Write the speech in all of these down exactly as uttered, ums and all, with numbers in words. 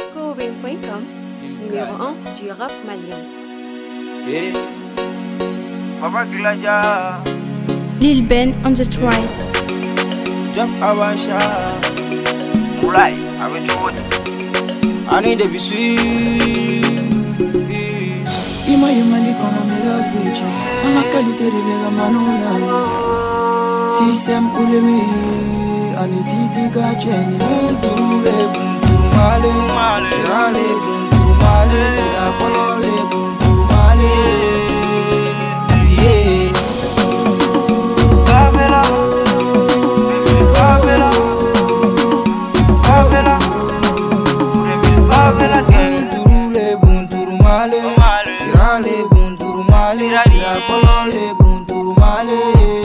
Coubin point com, numéro un du rap malien. Yeah. Papa Gilaja. Lil Ben on the strike. Jump Awasha. Mulai, avec tout. I need to be sweet. Ima yemali kono mega feature. Ama qualité de mega manona. System ulemi. Ani titi ka cheni. Bunturu le bunturu male. Sira le bunturu male. Sira follow le bunturu male. Yeah. Favela. Favela. Favela. Favela. Bunturu le bunturu male. Sira le bunturu male. Sira follow le bunturu male.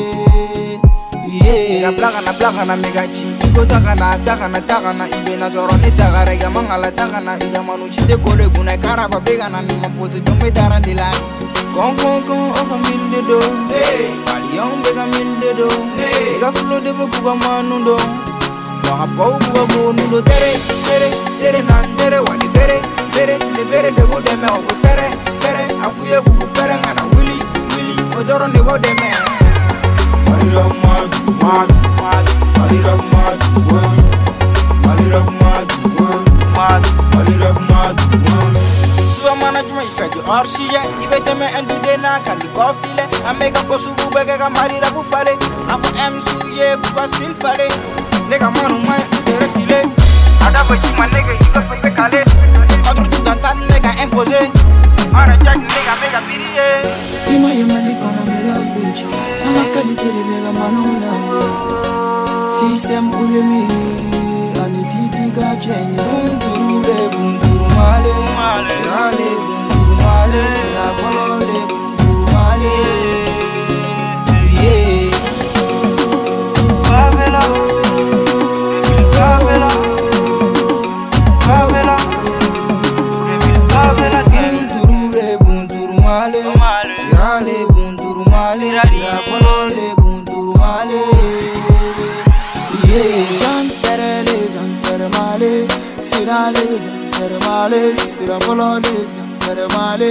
Yeah, plaga na plaga na megachi. Igo taka na taka na taka na ibe na zoro ni taka rega mangala taka na iga manu chide kore guna kara pa bega na ni mampoze jombe dara di lai. Kon kon kon oka milde do. Hey, bali yong bega milde do. Hey, iga flow de be kuba manu do. Waka pau kuba bonu do tere tere tere nan tere wali bere bere de bere de bo de me obu fere fere afuye kuku pere ngana willy willy odoro ne bo de me. Mali up mad, mad, mad. Mali up mad, mad. Mali up mad, mad. Mali up mad, mad. Suwa management fait du hors sujet. Il veut te mettre un doute na quand il confile. Amega kosugu bega mali rabu fale. Afo M souye kuba still fale. Nega manu mai directile. Ada baji man nega iko fait calé. Autre tout en temps nega imposé. Mana jack nega mega pirier. Ima yemali kono mega feature. Ama qualité de mega manona. System ulemi. Ani titi ka cheni. Bunturu le bunturu male. Sira le bunturu male. Sira follow le bunturu male. Yeah. Favela. Favela. Favela. Favela. Bunturu le bunturu male. Sira le bunturu male. Sira follow le bunturu male. Yeah. Jantere le jantere male. Sira le jantere male. Sira follow le jantere male.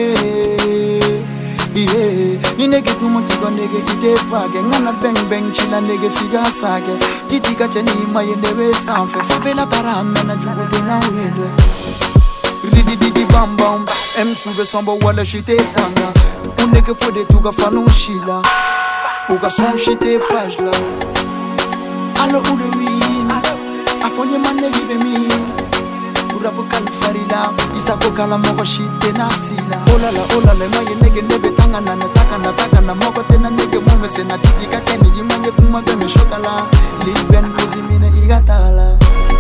Yeah, inege tu monti gondege ite page ngana beng beng chila nege figa sage titi ka cheni mayende be sanfe favela tarame na jugote na wende ridi didi bam bam em sube sombo wala shite panga unege fode tu ga fanu shila uga son shite page la allo ule win afonye manege be mi urabu kalfarila isako kala moko shite nasila olala olala maye nege nebe tanga na nataka nataka na moko tena nege mume sena tiki kacheni yimanye kumaga mishokala liben kuzimine igatala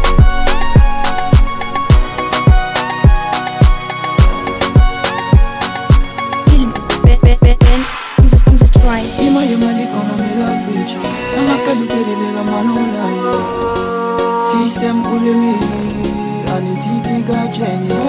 Lil Ben on the, on the strike. ima yemali kono mega feature ama qualité de mega manona system ulemi ani titi ka cheni